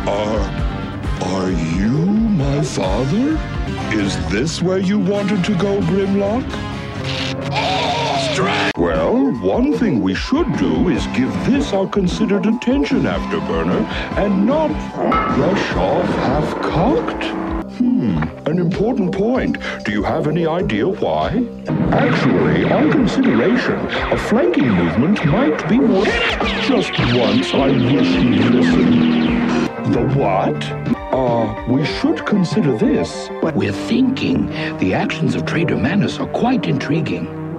Are you my father? Is this where you wanted to go, Grimlock? Well, one thing we should do is give this our considered attention, Afterburner, and not rush off half-cocked. An important point. Do you have any idea why? Actually, on consideration, a flanking movement might be more... Just once, I wish you'd listen. The what? We should consider this. We're thinking the actions of Trader Manus are quite intriguing.